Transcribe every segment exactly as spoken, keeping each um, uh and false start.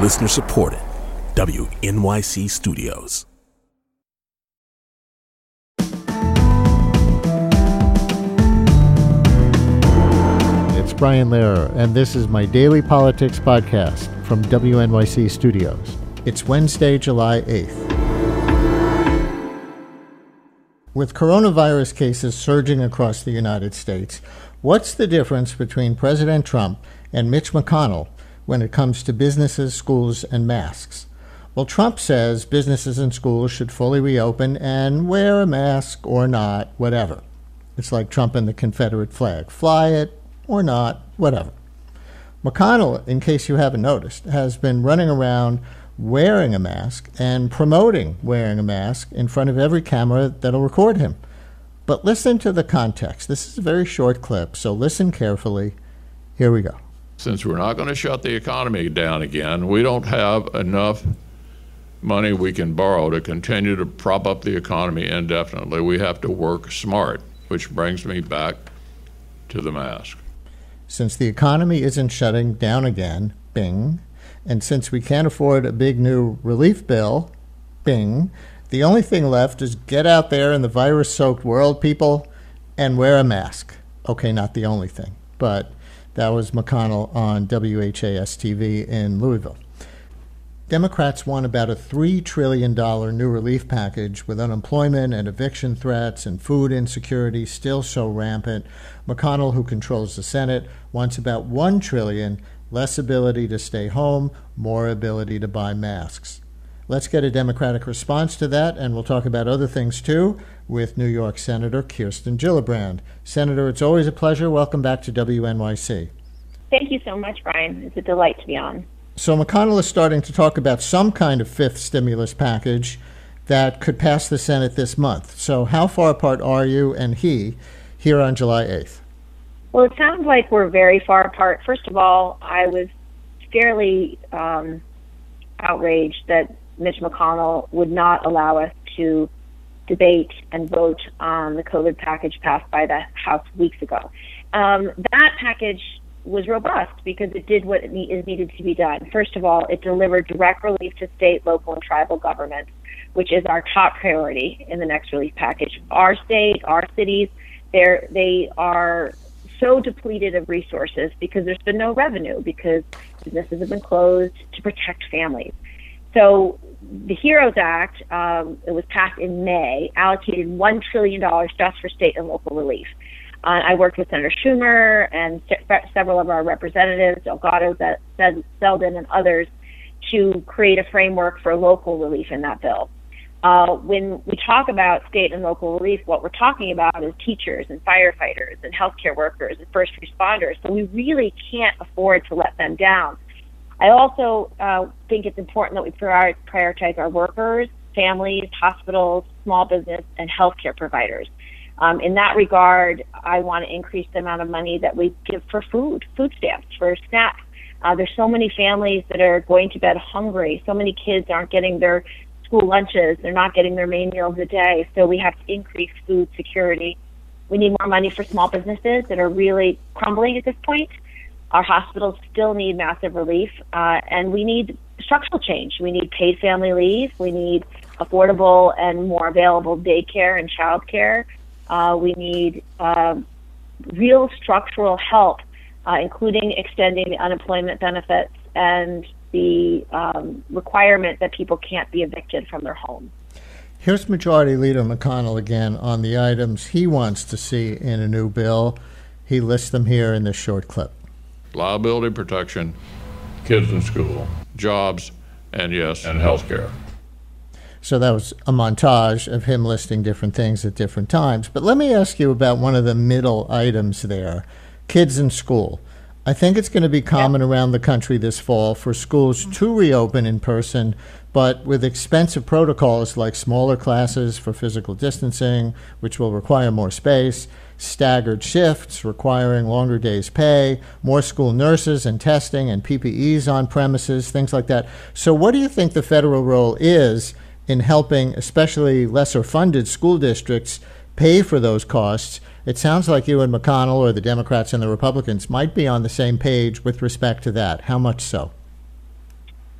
Listener supported. W N Y C Studios. It's Brian Lehrer, and this is my daily politics podcast from W N Y C Studios. It's Wednesday, July eighth. With coronavirus cases surging across the United States, what's the difference between President Trump and Mitch McConnell when it comes to businesses, schools, and masks? Well, Trump says businesses and schools should fully reopen and wear a mask or not, whatever. It's like Trump and the Confederate flag. Fly it or not, whatever. McConnell, in case you haven't noticed, has been running around wearing a mask and promoting wearing a mask in front of every camera that'll record him. But listen to the context. This is a very short clip, so listen carefully. Here we go. Since we're not going to shut the economy down again, we don't have enough money we can borrow to continue to prop up the economy indefinitely. We have to work smart, which brings me back to the mask. Since the economy isn't shutting down again, bing, and since we can't afford a big new relief bill, bing, the only thing left is get out there in the virus-soaked world, people, and wear a mask. Okay, not the only thing, but that was McConnell on W H A S T V in Louisville. Democrats want about a three trillion dollars new relief package with unemployment and eviction threats and food insecurity still so rampant. McConnell, who controls the Senate, wants about one trillion dollars, less ability to stay home, more ability to buy masks. Let's get a Democratic response to that, and we'll talk about other things too with New York Senator Kirsten Gillibrand. Senator, it's always a pleasure. Welcome back to W N Y C. Thank you so much, Brian. It's a delight to be on. So McConnell is starting to talk about some kind of fifth stimulus package that could pass the Senate this month. So how far apart are you and he here on July eighth? Well, it sounds like we're very far apart. First of all, I was fairly um, outraged that Mitch McConnell would not allow us to debate and vote on the COVID package passed by the House weeks ago. Um, that package was robust because it did what it is needed to be done. First of all, it delivered direct relief to state, local, and tribal governments, which is our top priority in the next relief package. Our state, our cities, they're, they are so depleted of resources because there's been no revenue, because businesses have been closed to protect families. So the HEROES Act, um, it was passed in May, allocated one trillion dollars just for state and local relief. Uh, I worked with Senator Schumer and se- several of our representatives, Delgado, Zeldin, and others, to create a framework for local relief in that bill. Uh, when we talk about state and local relief, what we're talking about is teachers and firefighters and healthcare workers and first responders. So we really can't afford to let them down. I also uh, think it's important that we prior- prioritize our workers, families, hospitals, small business, and healthcare providers. Um, in that regard, I want to increase the amount of money that we give for food, food stamps, for snacks. Uh, there's so many families that are going to bed hungry. So many kids aren't getting their school lunches. They're not getting their main meal of the day. So we have to increase food security. We need more money for small businesses that are really crumbling at this point. Our hospitals still need massive relief, uh, and we need structural change. We need paid family leave. We need affordable and more available daycare and childcare. Uh, we need uh, real structural help, uh, including extending the unemployment benefits and the um, requirement that people can't be evicted from their home. Here's Majority Leader McConnell again on the items he wants to see in a new bill. He lists them here in this short clip. Liability protection, kids in school, jobs, and yes, and health care. So that was a montage of him listing different things at different times. But let me ask you about one of the middle items there, kids in school. I think it's going to be common yeah. around the country this fall for schools to reopen in person, but with expensive protocols like smaller classes for physical distancing, which will require more space, staggered shifts requiring longer days' pay, more school nurses and testing and P P Es on premises, things like that. So what do you think the federal role is in helping especially lesser funded school districts pay for those costs? It sounds like you and McConnell, or the Democrats and the Republicans, might be on the same page with respect to that. How much so?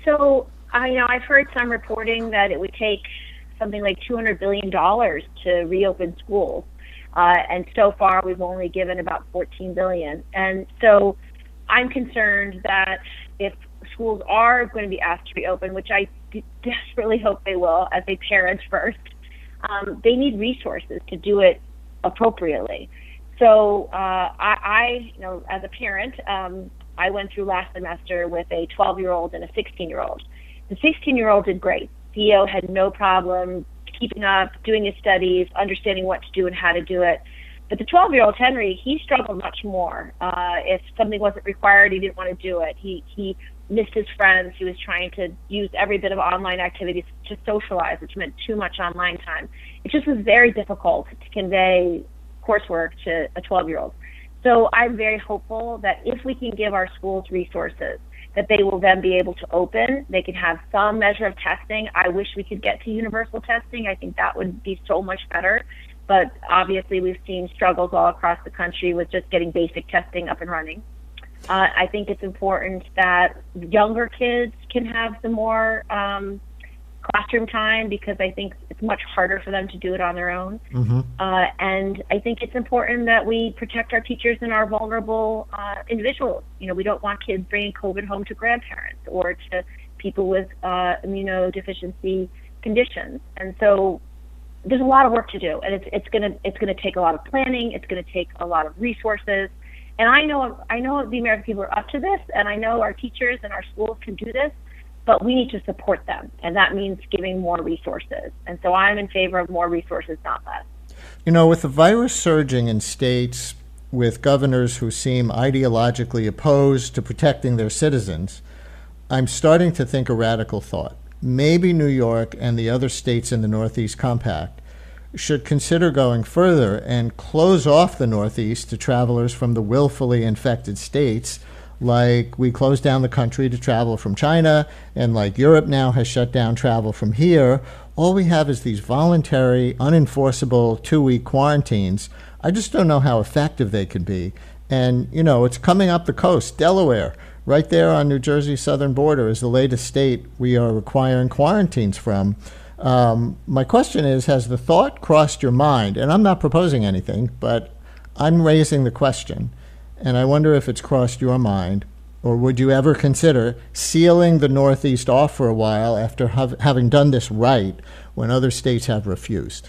So, I you know I've heard some reporting that it would take something like two hundred billion dollars to reopen schools, uh, and so far we've only given about fourteen billion dollars. And so, I'm concerned that if schools are going to be asked to reopen, which I d- desperately hope they will, as a parent first, um, they need resources to do it appropriately. So, uh, I, I, you know, as a parent. Um, I went through last semester with a twelve-year-old and a sixteen-year-old. The sixteen-year-old did great. Theo had no problem keeping up, doing his studies, understanding what to do and how to do it. But the twelve-year-old Henry, he struggled much more. Uh, if something wasn't required, he didn't want to do it. He he missed his friends. He was trying to use every bit of online activities to socialize, which meant too much online time. It just was very difficult to convey coursework to a twelve-year-old. So I'm very hopeful that if we can give our schools resources, that they will then be able to open. They can have some measure of testing. I wish we could get to universal testing. I think that would be so much better. But obviously we've seen struggles all across the country with just getting basic testing up and running. Uh, I think it's important that younger kids can have some more um, classroom time, because I think it's much harder for them to do it on their own. Mm-hmm. Uh, and I think it's important that we protect our teachers and our vulnerable uh, individuals. You know, we don't want kids bringing COVID home to grandparents or to people with uh, immunodeficiency conditions. And so there's a lot of work to do, and it's it's gonna it's gonna take a lot of planning. It's gonna take a lot of resources. And I know I know the American people are up to this, and I know our teachers and our schools can do this. But we need to support them, and that means giving more resources. And so I'm in favor of more resources, not less. You know, with the virus surging in states with governors who seem ideologically opposed to protecting their citizens, I'm starting to think a radical thought. Maybe New York and the other states in the Northeast Compact should consider going further and close off the Northeast to travelers from the willfully infected states, like we closed down the country to travel from China, and like Europe now has shut down travel from here. All we have is these voluntary, unenforceable two-week quarantines. I just don't know how effective they could be. And, you know, it's coming up the coast. Delaware, right there on New Jersey's southern border, is the latest state we are requiring quarantines from. Um, my question is, has the thought crossed your mind? And I'm not proposing anything, but I'm raising the question. And I wonder if it's crossed your mind, or would you ever consider sealing the Northeast off for a while after have, having done this right when other states have refused?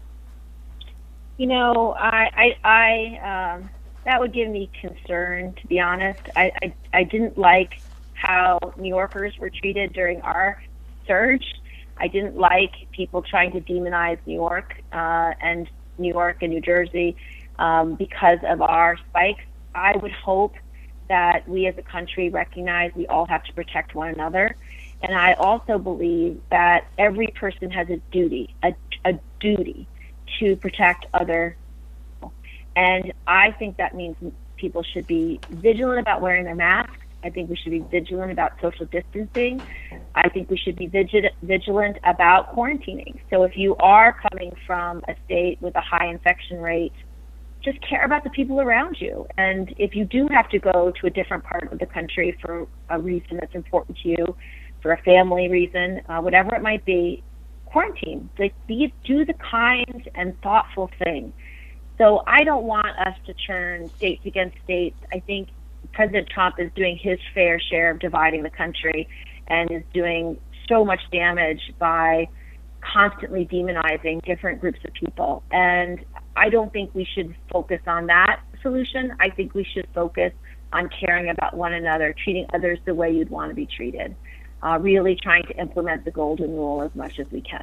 You know, I, I, I um, that would give me concern, to be honest. I, I, I didn't like how New Yorkers were treated during our surge. I didn't like people trying to demonize New York uh, and New York and New Jersey um, because of our spikes. I would hope that we as a country recognize we all have to protect one another. And I also believe that every person has a duty, a, a duty to protect other people. And I think that means people should be vigilant about wearing their masks. I think we should be vigilant about social distancing. I think we should be vigil- vigilant about quarantining. So if you are coming from a state with a high infection rate, just care about the people around you. And if you do have to go to a different part of the country for a reason that's important to you, for a family reason, uh, whatever it might be, quarantine. Like, be, do the kind and thoughtful thing. So I don't want us to turn states against states. I think President Trump is doing his fair share of dividing the country and is doing so much damage by constantly demonizing different groups of people. And I don't think we should focus on that solution. I think we should focus on caring about one another, treating others the way you'd want to be treated, uh, really trying to implement the golden rule as much as we can.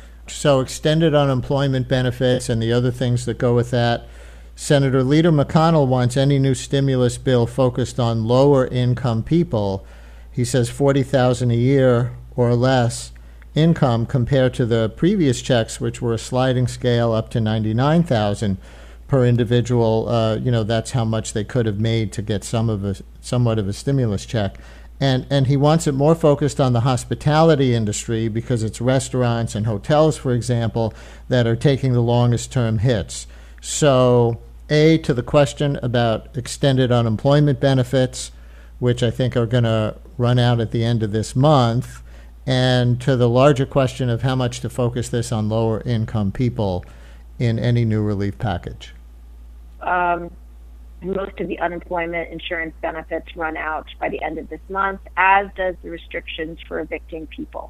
So extended unemployment benefits and the other things that go with that. Senator Leader McConnell wants any new stimulus bill focused on lower income people. He says forty thousand dollars a year or less income compared to the previous checks, which were a sliding scale up to ninety-nine thousand dollars per individual. Uh, you know, that's how much they could have made to get some of a somewhat of a stimulus check. And and he wants it more focused on the hospitality industry because it's restaurants and hotels, for example, that are taking the longest term hits. So, A, to the question about extended unemployment benefits, which I think are going to run out at the end of this month, and to the larger question of how much to focus this on lower income people in any new relief package? Um, most of the unemployment insurance benefits run out by the end of this month, as does the restrictions for evicting people.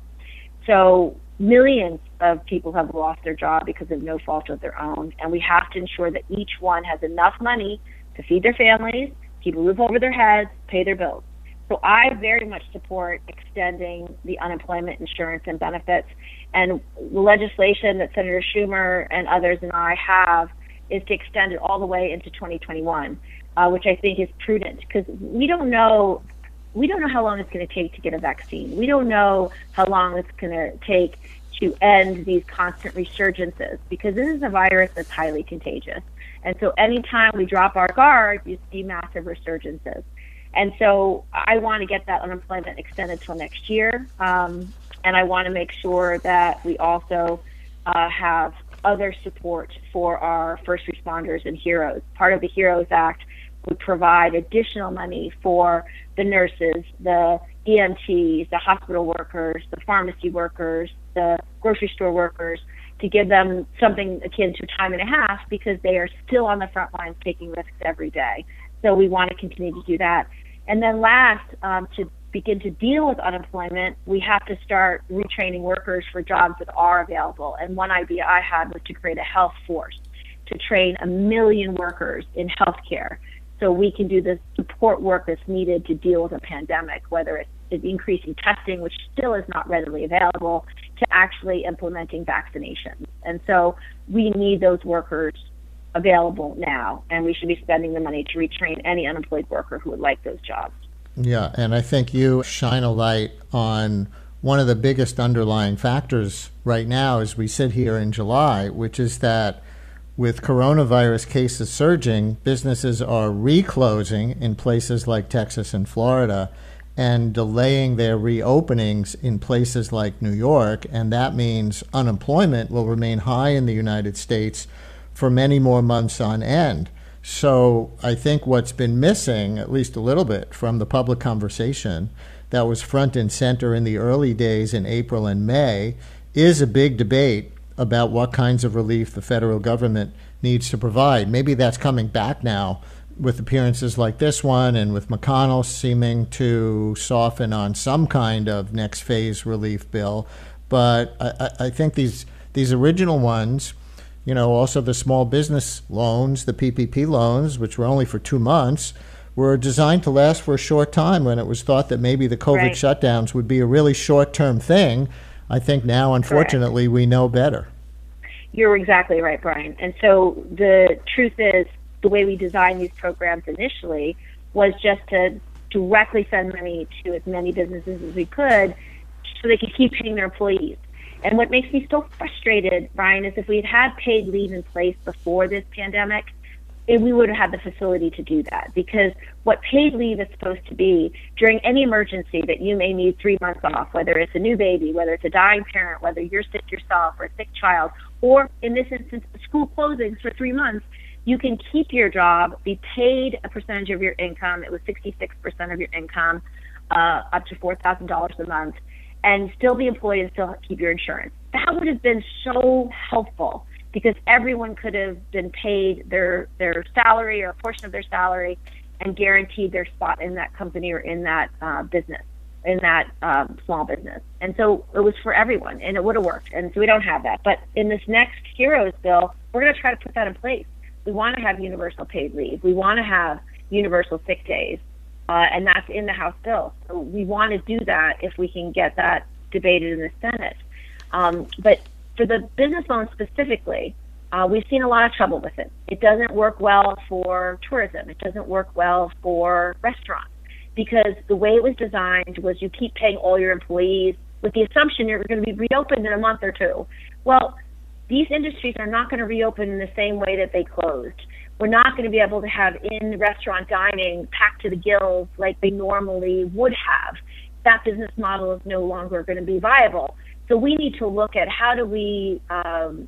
So millions of people have lost their job because of no fault of their own, and we have to ensure that each one has enough money to feed their families, keep a roof over their heads, pay their bills. So I very much support extending the unemployment insurance and benefits. And the legislation that Senator Schumer and others and I have is to extend it all the way into twenty twenty-one, uh, which I think is prudent, because we don't know we don't know how long it's going to take to get a vaccine. We don't know how long it's going to take to end these constant resurgences, because this is a virus that's highly contagious. And so anytime we drop our guard, you see massive resurgences. And so I want to get that unemployment extended till next year. Um, and I want to make sure that we also uh, have other support for our first responders and heroes. Part of the HEROES Act would provide additional money for the nurses, the E M Ts, the hospital workers, the pharmacy workers, the grocery store workers, to give them something akin to time and a half, because they are still on the front lines taking risks every day. So we want to continue to do that. And then last, um, to begin to deal with unemployment, we have to start retraining workers for jobs that are available. And one idea I had was to create a health force to train a million workers in healthcare, so we can do the support work that's needed to deal with a pandemic, whether it's increasing testing, which still is not readily available, to actually implementing vaccinations. And so we need those workers available now, and we should be spending the money to retrain any unemployed worker who would like those jobs. Yeah, and I think you shine a light on one of the biggest underlying factors right now as we sit here in July, which is that with coronavirus cases surging, businesses are reclosing in places like Texas and Florida and delaying their reopenings in places like New York, and that means unemployment will remain high in the United States for many more months on end. So I think what's been missing, at least a little bit, from the public conversation that was front and center in the early days in April and May is a big debate about what kinds of relief the federal government needs to provide. Maybe that's coming back now with appearances like this one, and with McConnell seeming to soften on some kind of next phase relief bill. But I, I think these these original ones, you know, also the small business loans, the P P P loans, which were only for two months, were designed to last for a short time when it was thought that maybe the COVID right. shutdowns would be a really short-term thing. I think now, unfortunately, Correct. we know better. You're exactly right, Brian. And so the truth is, the way we designed these programs initially was just to directly send money to as many businesses as we could so they could keep paying their employees. And what makes me so frustrated, Brian, is if we had had paid leave in place before this pandemic, it, we would have had the facility to do that. Because what paid leave is supposed to be during any emergency that you may need three months off, whether it's a new baby, whether it's a dying parent, whether you're sick yourself or a sick child, or in this instance, school closings for three months, you can keep your job, be paid a percentage of your income. It was sixty-six percent of your income, uh, up to four thousand dollars a month, and still be employed and still keep your insurance. That would have been so helpful, because everyone could have been paid their their salary or a portion of their salary and guaranteed their spot in that company or in that uh, business, in that um, small business. And so it was for everyone, and it would have worked. And so we don't have that. But in this next HEROES bill, we're going to try to put that in place. We want to have universal paid leave. We want to have universal sick days, uh, and that's in the House bill. So we want to do that if we can get that debated in the Senate. Um, but for the business loans specifically, uh, we've seen a lot of trouble with it. It doesn't work well for tourism. It doesn't work well for restaurants, because the way it was designed was you keep paying all your employees with the assumption you're going to be reopened in a month or two. Well, these industries are not going to reopen in the same way that they closed. We're not going to be able to have in-restaurant dining packed to the gills like they normally would have. That business model is no longer going to be viable. So we need to look at how do we um,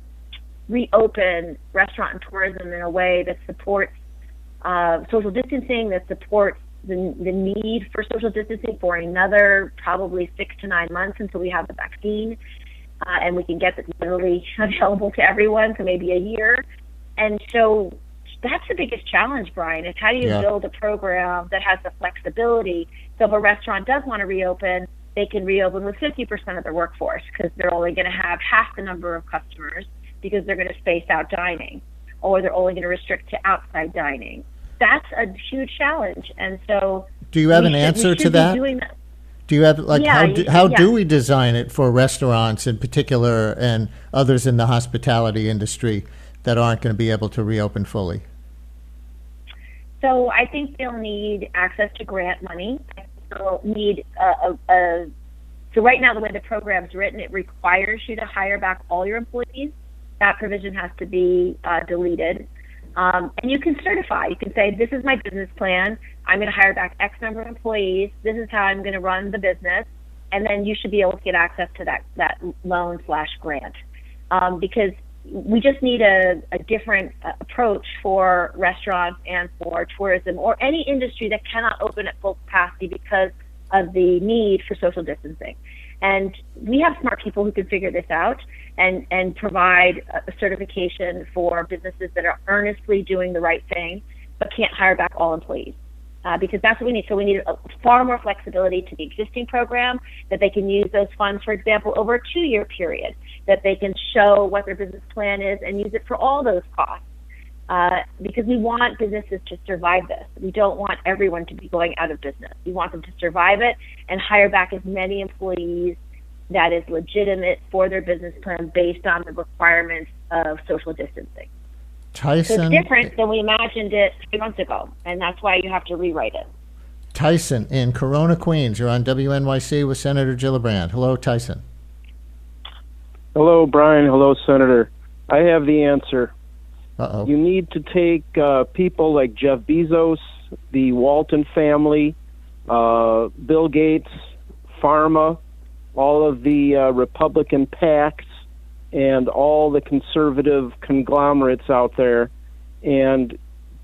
reopen restaurant and tourism in a way that supports uh, social distancing, that supports the, the need for social distancing for another probably six to nine months until we have the vaccine, uh, and we can get it literally available to everyone for maybe a year. And so that's the biggest challenge, Brian, is how do you Yeah. build a program that has the flexibility so if a restaurant does want to reopen, they can reopen with fifty percent of their workforce because they're only going to have half the number of customers because they're going to space out dining, or they're only going to restrict to outside dining. That's a huge challenge. And so Do you have we an should- we answer should to be that? doing that. Do you have, like, Yeah, how, you- do, how yeah. do we design it for restaurants in particular and others in the hospitality industry that aren't going to be able to reopen fully? So I think they'll need access to grant money. They'll need a, a, a so right now the way the program's written, it requires you to hire back all your employees. That provision has to be uh, deleted. Um, and you can certify. You can say, this is my business plan. I'm going to hire back X number of employees. This is how I'm going to run the business. And then you should be able to get access to that, that loan slash grant. Um, because we just need a, a different uh, approach for restaurants and for tourism or any industry that cannot open at full capacity because of the need for social distancing. And we have smart people who can figure this out and, and provide a certification for businesses that are earnestly doing the right thing but can't hire back all employees. Uh, because that's what we need. So we need a, far more flexibility to the existing program, that they can use those funds, for example, over a two-year period, that they can show what their business plan is and use it for all those costs. Uh, because we want businesses to survive this. We don't want everyone to be going out of business. We want them to survive it and hire back as many employees that is legitimate for their business plan based on the requirements of social distancing. Tyson, So it's different than we imagined it three months ago, and that's why you have to rewrite it. Tyson in Corona, Queens. You're on W N Y C with Senator Gillibrand. Hello, Tyson. Hello, Brian. Hello, Senator. I have the answer. Uh-oh. You need to take uh, people like Jeff Bezos, the Walton family, uh, Bill Gates, Pharma, all of the uh, Republican PACs, and all the conservative conglomerates out there, and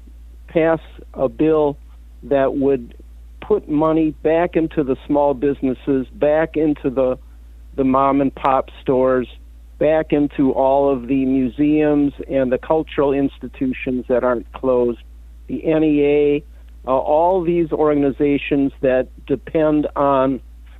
pass a bill that would put money back into the small businesses, back into the the mom and pop stores, back into all of the museums and the cultural institutions that aren't closed, the N E A, uh, all these organizations that depend on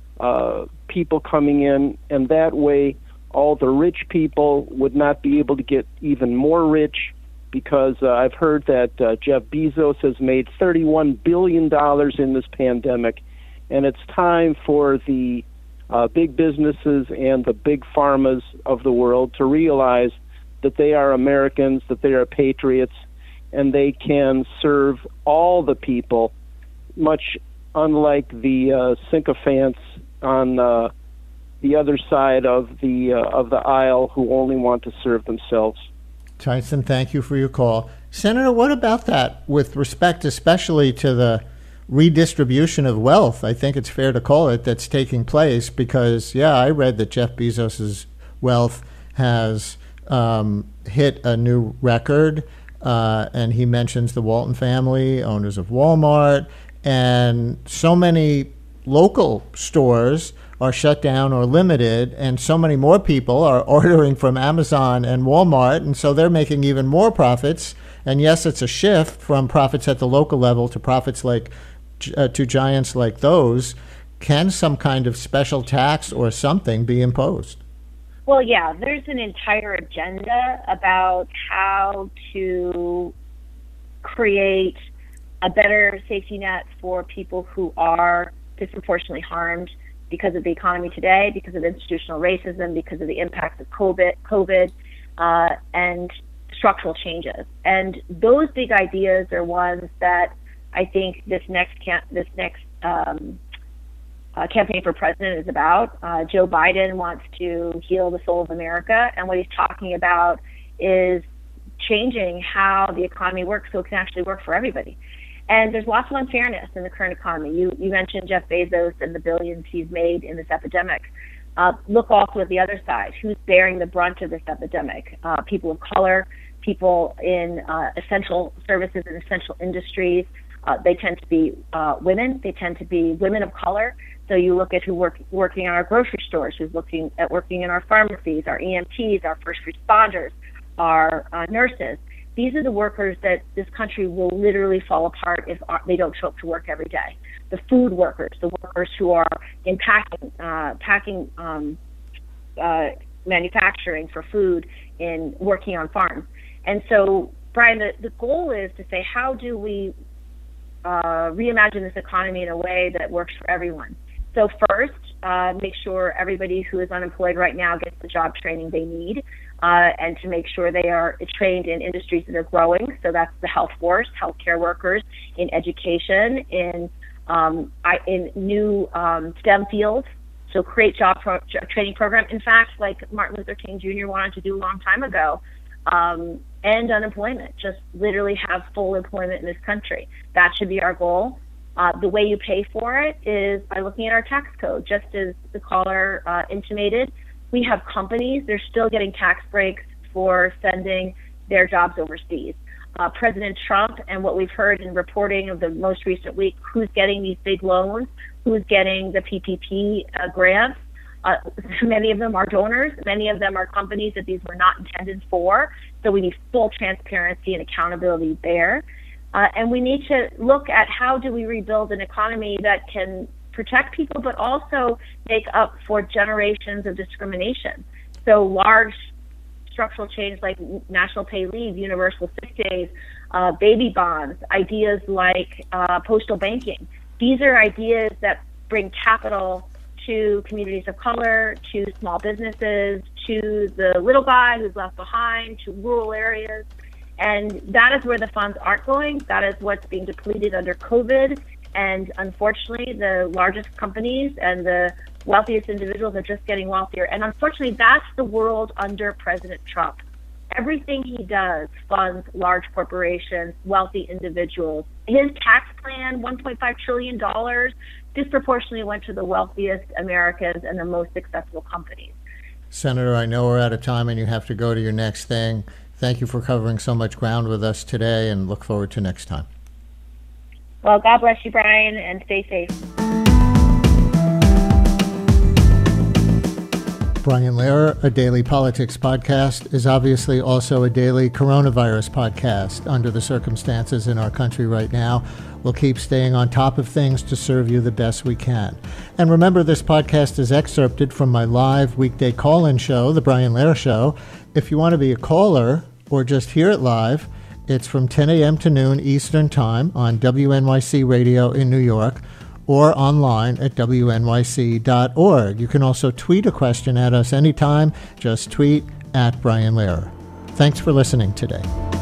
uh, people coming in, and that way all the rich people would not be able to get even more rich, because uh, I've heard that uh, Jeff Bezos has made thirty-one billion dollars in this pandemic, and it's time for the uh, big businesses and the big pharmas of the world to realize that they are Americans, that they are patriots, and they can serve all the people, much unlike the uh, sycophants on uh, the other side of the uh, of the aisle who only want to serve themselves. Tyson, thank you for your call. Senator, what about that with respect especially to the redistribution of wealth, I think it's fair to call it, that's taking place? Because, yeah, I read that Jeff Bezos's wealth has um, hit a new record, uh, and he mentions the Walton family, owners of Walmart, and so many local stores are shut down or limited, and so many more people are ordering from Amazon and Walmart, and so they're making even more profits. And yes, it's a shift from profits at the local level to profits like uh, to giants like those. Can some kind of special tax or something be imposed? Well, yeah, there's an entire agenda about how to create a better safety net for people who are disproportionately harmed because of the economy today, because of institutional racism, because of the impacts of COVID, COVID uh, and structural changes. And those big ideas are ones that I think this next cam- this next um, uh, campaign for president is about. Uh, Joe Biden wants to heal the soul of America, and what he's talking about is changing how the economy works so it can actually work for everybody. And there's lots of unfairness in the current economy. You you mentioned Jeff Bezos and the billions he's made in this epidemic. Uh, look also at the other side. Who's bearing the brunt of this epidemic? Uh, people of color, people in uh, essential services and essential industries, Uh, they tend to be uh, women. They tend to be women of color. So you look at who work working in our grocery stores, who's looking at working in our pharmacies, our E M Ts, our first responders, our uh, nurses. These are the workers that this country will literally fall apart if they don't show up to work every day. The food workers, the workers who are in packing, uh, packing, um, uh, manufacturing for food, in working on farms. And so, Brian, the, the goal is to say, how do we uh, reimagine this economy in a way that works for everyone? So first, uh, make sure everybody who is unemployed right now gets the job training they need, uh, and to make sure they are trained in industries that are growing. So that's the health force, healthcare workers, in education, in um, I, in new um, STEM fields. So create job pro- training program. In fact, like Martin Luther King Junior wanted to do a long time ago, um, end unemployment. Just literally have full employment in this country. That should be our goal. Uh, the way you pay for it is by looking at our tax code. Just as the caller uh, intimated, we have companies, they're still getting tax breaks for sending their jobs overseas. Uh, President Trump, and what we've heard in reporting of the most recent week, who's getting these big loans, who's getting the P P P uh, grants. Uh, many of them are donors. Many of them are companies that these were not intended for. So we need full transparency and accountability there. Uh, and we need to look at how do we rebuild an economy that can protect people, but also make up for generations of discrimination. So large structural change like national pay leave, universal sick days, uh, baby bonds, ideas like uh, postal banking. These are ideas that bring capital to communities of color, to small businesses, to the little guy who's left behind, to rural areas. And that is where the funds aren't going. That is what's being depleted under COVID. And unfortunately, the largest companies and the wealthiest individuals are just getting wealthier. And unfortunately, that's the world under President Trump. Everything he does funds large corporations, wealthy individuals. His tax plan, one point five trillion dollars, disproportionately went to the wealthiest Americans and the most successful companies. Senator, I know we're out of time and you have to go to your next thing. Thank you for covering so much ground with us today, and look forward to next time. Well, God bless you, Brian, and stay safe. Brian Lehrer, a daily politics podcast, is obviously also a daily coronavirus podcast. Under the circumstances in our country right now, we'll keep staying on top of things to serve you the best we can. And remember, this podcast is excerpted from my live weekday call-in show, The Brian Lehrer Show. If you want to be a caller or just hear it live, it's from ten a.m. to noon Eastern Time on W N Y C Radio in New York, or online at W N Y C dot org. You can also tweet a question at us anytime. Just tweet at Brian Lehrer. Thanks for listening today.